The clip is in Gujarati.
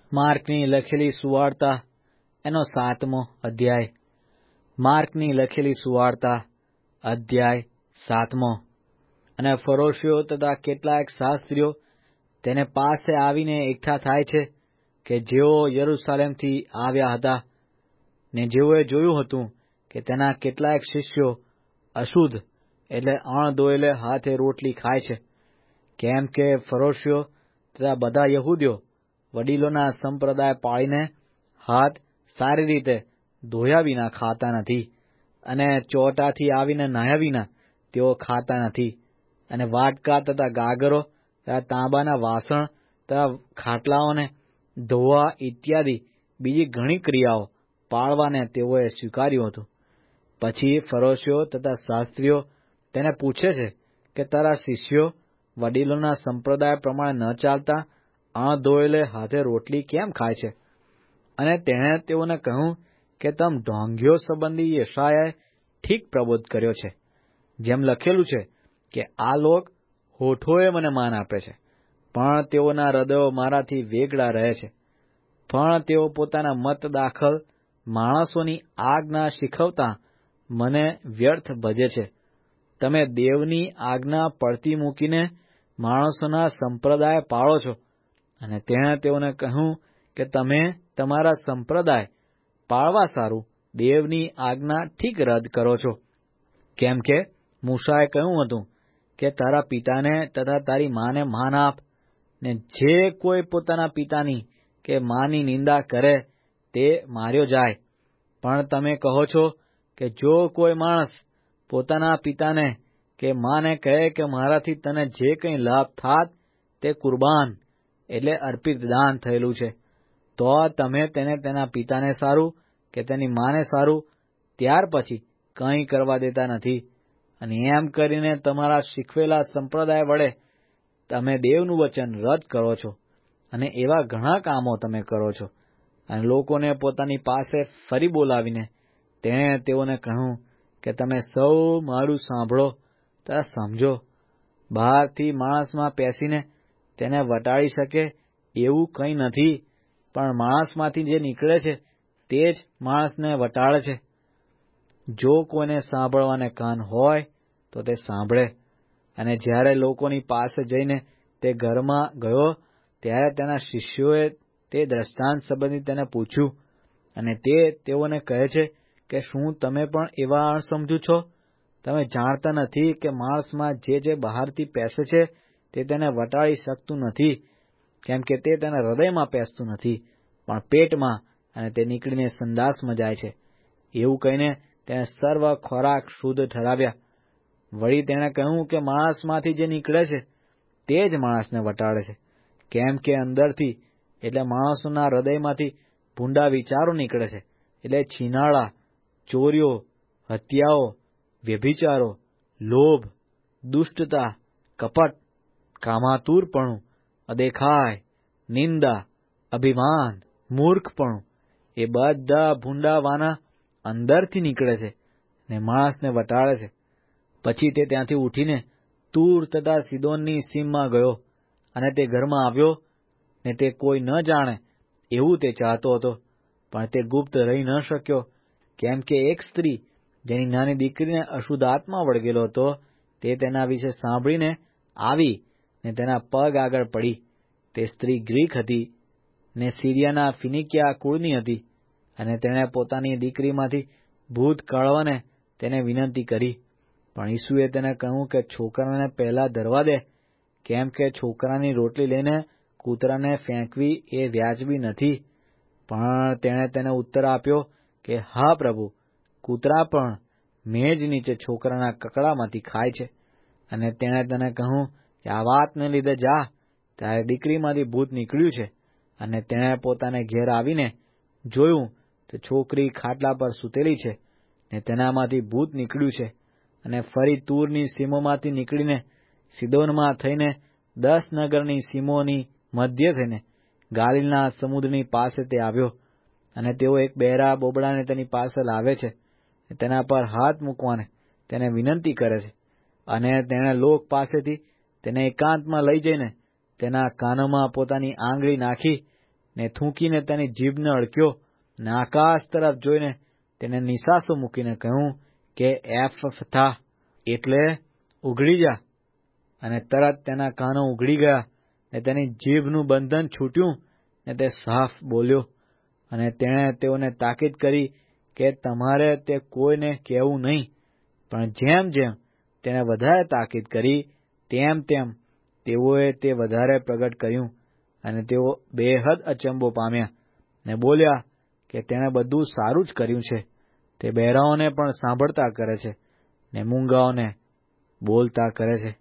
માર્કની લખેલી સુવાર્તા એનો 7મો અધ્યાય. માર્કની લખેલી સુવાર્તા અધ્યાય 7મો. અને ફરોશીઓ તથા કેટલાક શાસ્ત્રીઓ તેને પાસે આવીને એકઠા થાય છે કે જેઓ યરૂશાલેમથી આવ્યા હતા, ને જેઓએ જોયું હતું કે તેના કેટલાક શિષ્યો અશુદ્ધ એટલે અણધોયેલે હાથે રોટલી ખાય છે, કેમ કે ફરોશીઓ તથા બધા યહૂદીઓ વડીલોના સંપ્રદાય પાળીને હાથ સારી રીતે ધોયા વિના ખાતા નથી, અને ચોટાથી આવીને નાહ્યા વિના તેઓ ખાતા નથી, અને વાટકા તથા ગાગરો તથા તાંબાના વાસણ તથા ખાટલાઓને ધોવા ઇત્યાદિ બીજી ઘણી ક્રિયાઓ પાળવાને તેઓએ સ્વીકાર્યું હતું. પછી ફરોશીઓ તથા શાસ્ત્રીઓ તેને પૂછે છે કે તારા શિષ્યો વડીલોના સંપ્રદાય પ્રમાણે ન ચાલતા અણધોયેલે હાથે રોટલી કેમ ખાય છે? અને તેણે તેઓને કહ્યું કે તમ ઢોંગીઓ સંબંધી યશાયાએ ઠીક પ્રબોધ કર્યો છે, જેમ લખેલું છે કે આ લોક હોઠોએ મને માન આપે છે, પણ તેઓના હૃદયો મારાથી વેગળા રહે છે. પણ તેઓ પોતાના મત દાખલ માણસોની આજ્ઞા શીખવતા મને વ્યર્થ ભજે છે. તમે દેવની આજ્ઞા પડતી મૂકીને માણસોના સંપ્રદાય પાળો છો. અને તેણે તેઓને કહ્યું કે તમે તમારા સંપ્રદાય પાળવા સારું દેવની આજ્ઞા ઠીક રદ કરો છો. કેમ કે મૂસાએ કહ્યું હતું કે તારા પિતાને તથા તારી માને માન આપ, ને જે કોઈ પોતાના પિતાની કે માની નિંદા કરે તે માર્યો જાય. પણ તમે કહો છો કે જો કોઈ માણસ પોતાના પિતાને કે માને કહે કે મારાથી તને જે કંઈ લાભ થાત તે કુરબાન એટલે અર્પિત દાન થયેલું છે, તો તમે તેને તેના પિતાને સારું કે તેની માને સારું ત્યાર પછી કંઈ કરવા દેતા નથી. અને એમ કરીને તમારા શીખવેલા સંપ્રદાય વડે તમે દેવનું વચન રદ કરો છો, અને એવા ઘણા કામો તમે કરો છો. અને લોકોને પોતાની પાસે ફરી બોલાવીને તેણે તેઓને કહ્યું કે તમે સૌ મારું સાંભળો તથા સમજો. બહારથી માણસમાં પેસીને તેને વટાળી શકે એવું કંઈ નથી, પણ માણસમાંથી જે નીકળે છે તે જ માણસને વટાળે છે. જો કોઈને સાંભળવાને કાન હોય તો તે સાંભળે. અને જ્યારે લોકોની પાસે જઈને તે ઘરમાં ગયો ત્યારે તેના શિષ્યોએ તે દ્રષ્ટાંત સંબંધી તેને પૂછ્યું. અને તે તેઓને કહે છે કે શું તમે પણ એવા અણસમજુ છો? તમે જાણતા નથી કે માણસમાં જે બહારથી પેસે છે તે તેને વટાળી શકતું નથી, કેમ કે તે તેના હૃદયમાં પેસતું નથી, પણ પેટમાં, અને તે નીકળીને સંડાસમાં જાય છે. એવું કહીને તેણે સર્વ ખોરાક શુદ્ધ ઠરાવ્યા. વળી તેણે કહ્યું કે માણસમાંથી જે નીકળે છે તે જ માણસને વટાળે છે, કેમ કે અંદરથી એટલે માણસોના હૃદયમાંથી ભૂંડા વિચારો નીકળે છે, એટલે છીનાળા, ચોરીઓ, હત્યાઓ, વ્યભિચારો, લોભ, દુષ્ટતા, કપટ, કામાતુરપણું, અદેખાઈ, નિંદા, અભિમાન, મૂર્ખપણું, એ બધા ભૂંડા વાના અંદરથી નીકળે છે ને માણસને વટાળે છે. પછી તે ત્યાંથી ઉઠીને તૂર તથા સીદોનની સીમમાં ગયો, અને તે ઘરમાં આવ્યો ને તે કોઈ ન જાણે એવું તે ચાહતો હતો, પણ તે ગુપ્ત રહી ન શક્યો, કેમ કે એક સ્ત્રી જેની નાની દીકરીને અશુદ્ધ આત્મા વળગેલો હતો તે તેના વિશે સાંભળીને આવી ને તેના પગ આગળ પડી. તે સ્ત્રી ગ્રીક હતી ને સિરિયાના ફિનિકિયા કુળની હતી, અને તેણે પોતાની દીકરીમાંથી ભૂત કાઢવાને તેને વિનંતી કરી. પણ ઈસુએ તેને કહ્યું કે છોકરાને પહેલા ધરવા દે, કેમ કે છોકરાની રોટલી લઈને કૂતરાને ફેંકવી એ વ્યાજબી નથી. પણ તેણે તેને ઉત્તર આપ્યો કે હા પ્રભુ, કૂતરા પણ મેજ નીચે છોકરાના કકડામાંથી ખાય છે. અને તેણે તેને કહ્યું કે આ વાતને લીધે જા, તારી દીકરીમાંથી ભૂત નીકળ્યું છે. અને તેણે પોતાને ઘેર આવીને જોયું તો છોકરી ખાટલા પર સૂતેલી છે, ને તેનામાંથી ભૂત નીકળ્યું છે. અને ફરી તૂરની સીમોમાંથી નીકળીને સીદોનમાં થઈને 10 નગરની સીમોની મધ્ય થઈને ગાલિલના સમુદ્રની પાસે તે આવ્યો. અને તેઓ એક બહેરા બોબડાને તેની પાસે લાવે છે, તેના પર હાથ મૂકવાને તેને વિનંતી કરે છે. અને તેણે લોક પાસેથી તેને એકાંતમાં લઈ જઈને તેના કાનોમાં પોતાની આંગળી નાખી ને થૂંકીને તેની જીભને અડક્યો ને આકાશ તરફ જોઈને તેને નિસાસો મૂકીને કહ્યું કે એફથા, એટલે ઉઘડી જા. અને તરત તેના કાનો ઉઘડી ગયા ને તેની જીભનું બંધન છૂટ્યું ને તે સાફ બોલ્યો. અને તેણે તેઓને તાકીદ કરી કે તમારે તે કોઈને કહેવું નહીં. પણ જેમ જેમ તેણે વધારે તાકીદ કરી તેમ તેમ તેઓએ તે વધારે પ્રગટ કર્યું. અને તેઓ બેહદ અચંબો પામ્યા ને બોલ્યા કે તેણે બધું સારું જ કર્યું છે. તે બહેરાઓને પણ સાંભળતા કરે છે ને મૂંગાઓને બોલતા કરે છે.